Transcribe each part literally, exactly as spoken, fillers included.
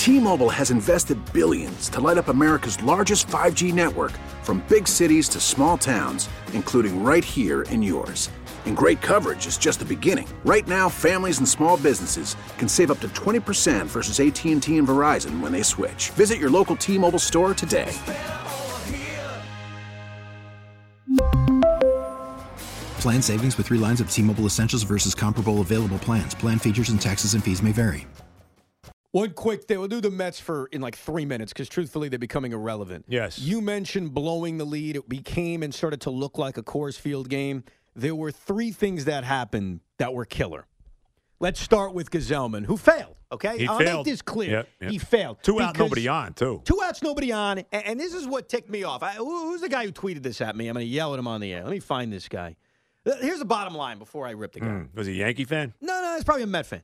T-Mobile has invested billions to light up America's largest five G network, from big cities to small towns, including right here in yours. And great coverage is just the beginning. Right now, families and small businesses can save up to twenty percent versus A T and T and Verizon when they switch. Visit your local T-Mobile store today. Plan savings with three lines of T-Mobile Essentials versus comparable available plans. Plan features and taxes and fees may vary. One quick thing. We'll do the Mets for in like three minutes because, truthfully, they're becoming irrelevant. Yes. You mentioned blowing the lead. It became and started to look like a Coors Field game. There were three things that happened that were killer. Let's start with Gazelman, who failed, okay? He I'll failed. make this clear. Yep, yep. He failed. Two out, because- nobody on, too. Two outs, nobody on. And, and this is what ticked me off. I, who- who's the guy who tweeted this at me? I'm going to yell at him on the air. Let me find this guy. Uh, Here's the bottom line before I rip the guy. Mm, was he a Yankee fan? No, no, it's probably a Met fan.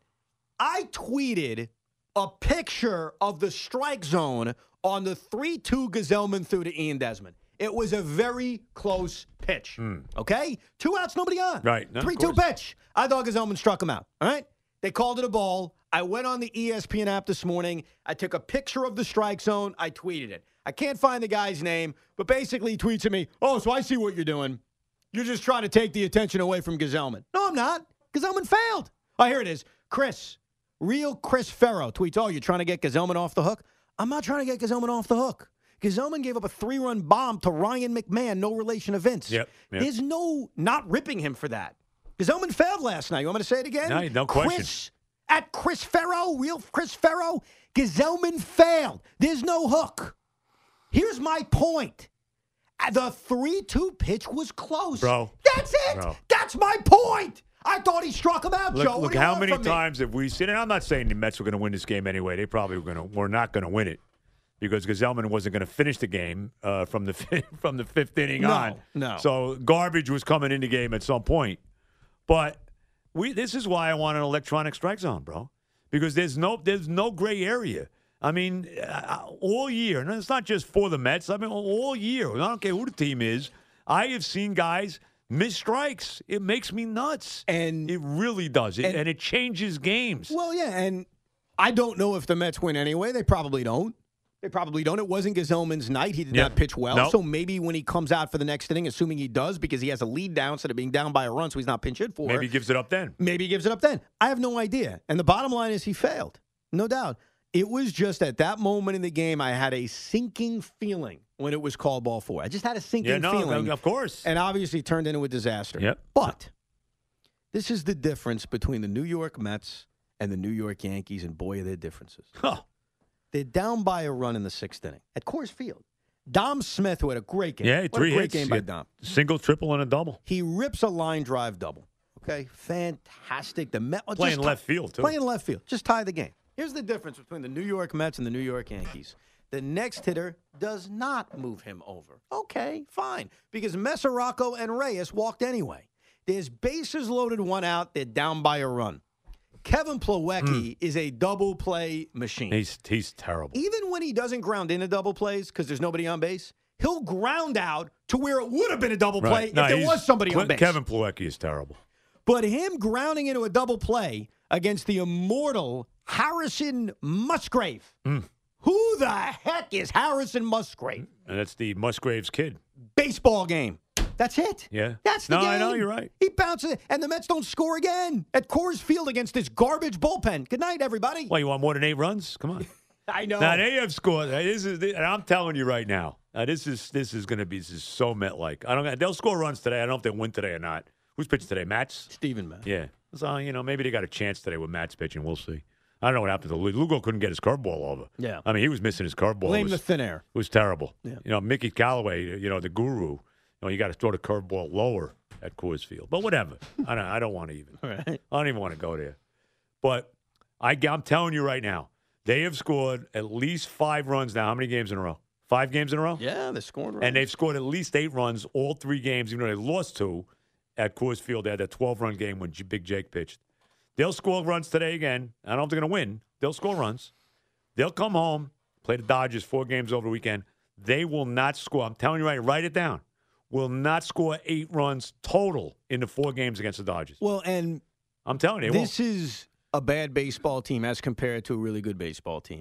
I tweeted a picture of the strike zone on the three two Gazelman threw to Ian Desmond. It was a very close pitch. Mm. Okay? Two outs, nobody on. Right. No, of three two course. pitch. I thought Gazelman struck him out. All right? They called it a ball. I went on the E S P N app this morning. I took a picture of the strike zone. I tweeted it. I can't find the guy's name, but basically he tweets at me, oh, so I see what you're doing. You're just trying to take the attention away from Gazelman. No, I'm not. Gazelman failed. Oh, here it is. Chris. Real Chris Ferro tweets, oh, you're trying to get Gazelman off the hook? I'm not trying to get Gazelman off the hook. Gazelman gave up a three-run bomb to Ryan McMahon, no relation to Vince. Yep, yep. There's no not ripping him for that. Gazelman failed last night. You want me to say it again? No, no question. Chris, at Chris Ferro, real Chris Ferro, Gazelman failed. There's no hook. Here's my point. The three two pitch was close. Bro. That's it. Bro. That's my point. I thought he struck him out, Look, Joe. What look do you how want many from me? times have we seen, and I'm not saying the Mets were going to win this game anyway. They probably were going to, were not going to win it because Gazelman wasn't going to finish the game uh, from the fi- from the fifth inning No, on. no. So garbage was coming in the game at some point. But we this is why I want an electronic strike zone, bro, because there's no there's no gray area. I mean, uh, all year, and it's not just for the Mets. I mean, all year. I don't care who the team is. I have seen guys miss strikes. It makes me nuts. And it really does. It, and, and it changes games. Well, yeah, and I don't know if the Mets win anyway. They probably don't. They probably don't. It wasn't Gazelman's night. He did Yeah. not pitch well. Nope. So maybe when he comes out for the next inning, assuming he does, because he has a lead down instead of being down by a run, so he's not pinch hit for. Maybe he gives it up then. Maybe he gives it up then. I have no idea. And the bottom line is he failed. No doubt. It was just at that moment in the game, I had a sinking feeling when it was called ball four. I just had a sinking Yeah, no, feeling. of course. And obviously it turned into a disaster. Yep. But this is the difference between the New York Mets and the New York Yankees, and boy, are there differences. Huh. They're down by a run in the sixth inning at Coors Field. Dom Smith, who had a great game. Yeah, What three a great hits. game by Yeah. Dom. Single, triple, and a double. He rips a line drive double. Okay, fantastic. The Met Playing just left field, too. Playing left field. Just tie the game. Here's the difference between the New York Mets and the New York Yankees. The next hitter does not move him over. Okay, fine. Because Mesoraco and Reyes walked anyway. There's bases loaded, one out. They're down by a run. Kevin Plawecki mm. is a double play machine. He's he's terrible. Even when he doesn't ground into double plays because there's nobody on base, he'll ground out to where it would have been a double play right. no, if there was somebody Ple- on base. Kevin Plawecki is terrible. But him grounding into a double play against the immortal Harrison Musgrave. Mm. Who the heck is Harrison Musgrave? And that's the Musgrave's kid. Baseball game. That's it. Yeah. That's the no, game. I know, you're right. He bounces, and the Mets don't score again at Coors Field against this garbage bullpen. Good night, everybody. Well, you want more than eight runs? Come on. I know. Now, they have scored. This is, and I'm telling you right now, uh, this is this is going to be this is so Met-like. I don't. They'll score runs today. I don't know if they win today or not. Who's pitching today? Matz? Steven Matz. Yeah. So, you know, maybe they got a chance today with Matz pitching. We'll see. I don't know what happened to Lugo. Lugo couldn't get his curveball over. Yeah. I mean, he was missing his curveball. Blame it was, the thin air. It was terrible. Yeah. You know, Mickey Callaway, you know, the guru, you know, you got to throw the curveball lower at Coors Field. But whatever. I don't I don't want to even. All right. I don't even want to go there. But I, I'm telling you right now, they have scored at least five runs now. How many games in a row? Five games in a row? Yeah, they're scoring runs. And they've scored at least eight runs all three games, even though they lost two at Coors Field. They had that twelve-run game when J- Big Jake pitched. They'll score runs today again. I don't know if they're going to win. They'll score runs. They'll come home, play the Dodgers four games over the weekend. They will not score. I'm telling you right, write it down. Will not score eight runs total in the four games against the Dodgers. Well, and I'm telling you, they this won't. is a bad baseball team as compared to a really good baseball team.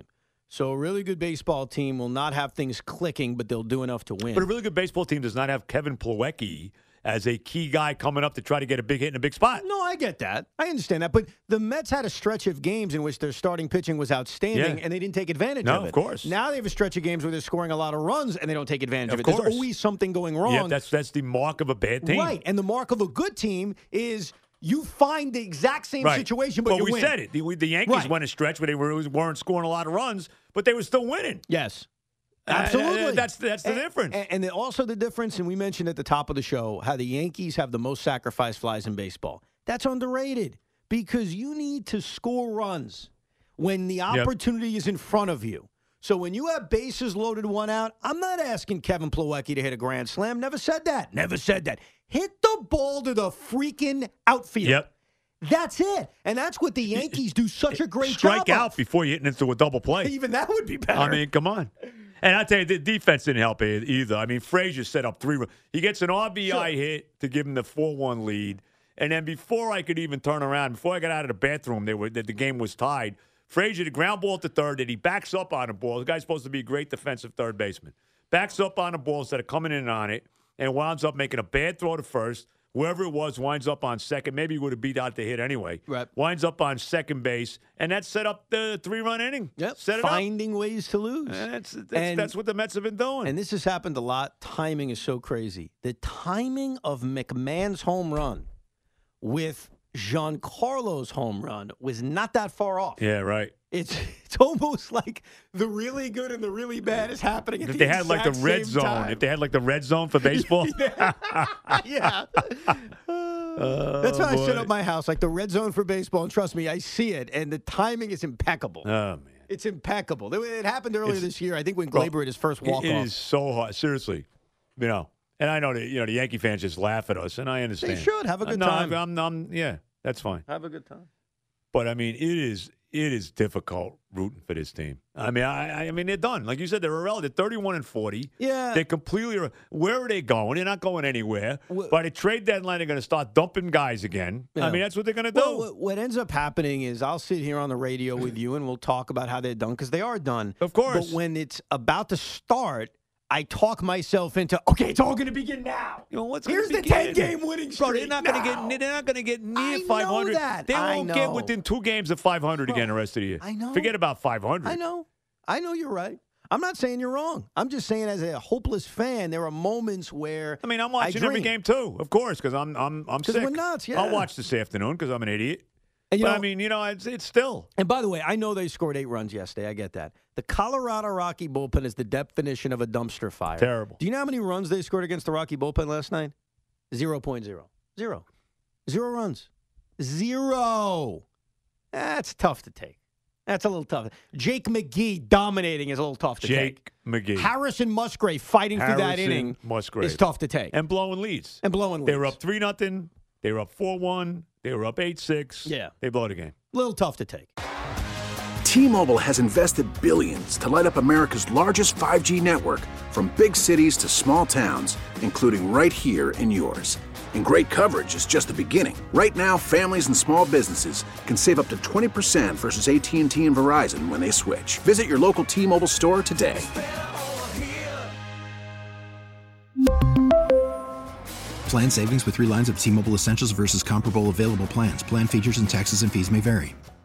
So a really good baseball team will not have things clicking, but they'll do enough to win. But a really good baseball team does not have Kevin Plawecki as a key guy coming up to try to get a big hit in a big spot. No, I get that. I understand that. But the Mets had a stretch of games in which their starting pitching was outstanding, Yeah. and they didn't take advantage No, of it. of course. Now they have a stretch of games where they're scoring a lot of runs, and they don't take advantage of, Of it. course. There's always something going wrong. Yeah, that's that's the mark of a bad team. Right. And the mark of a good team is you find the exact same Right. situation, but well, you we win. said it. The, the Yankees Right. went a stretch where they were, weren't scoring a lot of runs, but they were still winning. Yes. Uh, Absolutely. that's that's the and, difference. And, and then also the difference, and we mentioned at the top of the show, how the Yankees have the most sacrifice flies in baseball. That's underrated because you need to score runs when the opportunity is in front of you. So when you have bases loaded, one out, I'm not asking Kevin Plawecki to hit a grand slam. Never said that. Never said that. Hit the ball to the freaking outfield. Yep. That's it. And that's what the Yankees do such a great Strike job out of. before you hit into a double play. Even that would be better. I mean, come on. And I tell you, the defense didn't help e- either. I mean, Frazier set up three. He gets an R B I Sure. hit to give him the four one lead. And then before I could even turn around, before I got out of the bathroom, they were, the, the game was tied. Frazier, the ground ball to third, and he backs up on the ball. The guy's supposed to be a great defensive third baseman. Backs up on the ball instead of coming in on it and winds up making a bad throw to first. Whoever it was winds up on second. Maybe he would have beat out the hit anyway. Right. Winds up on second base, and that set up the three-run inning. Yep. Set it Finding ways to lose. up. And That's, that's, And- that's what the Mets have been doing. And this has happened a lot. Timing is so crazy. The timing of McMahon's home run with Giancarlo's home run was not that far off. yeah, right. It's it's almost like the really good and the really bad is happening at If the they had like the exact red same zone, time. if they had like the red zone for baseball, yeah. Oh, That's why I set boy. up my house, like the red zone for baseball. And trust me, I see it, and the timing is impeccable. Oh man, It's impeccable. It- It happened earlier It's- this year, I think, when Bro, Glaber had his first it- walk it off. is so hard. Seriously, you know. And I know that you know the Yankee fans just laugh at us, and I understand. should. Have a good no, time. I'm, I'm, yeah, that's fine. Have a good time. But I mean, it is it is difficult rooting for this team. I mean, I, I mean, they're done. Like you said, they're irrelevant. They're thirty-one and forty. Yeah. They're completely. Where are they going? They're not going anywhere. Wh- By the trade deadline, they're going to start dumping guys again. Yeah. I mean, that's what they're going to do. Well, what, what ends up happening is I'll sit here on the radio with you and we'll talk about how they're done because they are done. Of course. But when it's about to start, I talk myself into, okay, it's all going to begin now. You know, what's Here's gonna the begin? ten-game winning streak. Bro, they're not going to now. get. They're not going to get near I know five hundred. that. They I won't get know. within two games of five hundred Bro, again the rest of the year. I know. Forget about five hundred. I know. I know you're right. I'm not saying you're wrong. I'm just saying as a hopeless fan, there are moments where I mean, I'm watching every dream. game too, of course, because I'm I'm I'm 'Cause sick. we're nuts, yeah. I'll watch this afternoon because I'm an idiot. And, you but know- I mean, you know, it's, it's still. And by the way, I know they scored eight runs yesterday. I get that. The Colorado Rocky bullpen is the definition of a dumpster fire. Terrible. Do you know how many runs they scored against the Rocky bullpen last night? zero point zero. Zero. Zero runs. Zero. That's tough to take. That's a little tough. Jake McGee dominating is a little tough to take. Jake McGee. Harrison Musgrave fighting through that Harrison inning Musgrave. is tough to take. And blowing leads. And blowing They were leads. up three nothing. They were up four one. They were up eight six. Yeah. They blow the game. A little tough to take. T-Mobile has invested billions to light up America's largest five G network, from big cities to small towns, including right here in yours. And great coverage is just the beginning. Right now, families and small businesses can save up to twenty percent versus A T and T and Verizon when they switch. Visit your local T-Mobile store today. Plan savings with three lines of T-Mobile Essentials versus comparable available plans. Plan features and taxes and fees may vary.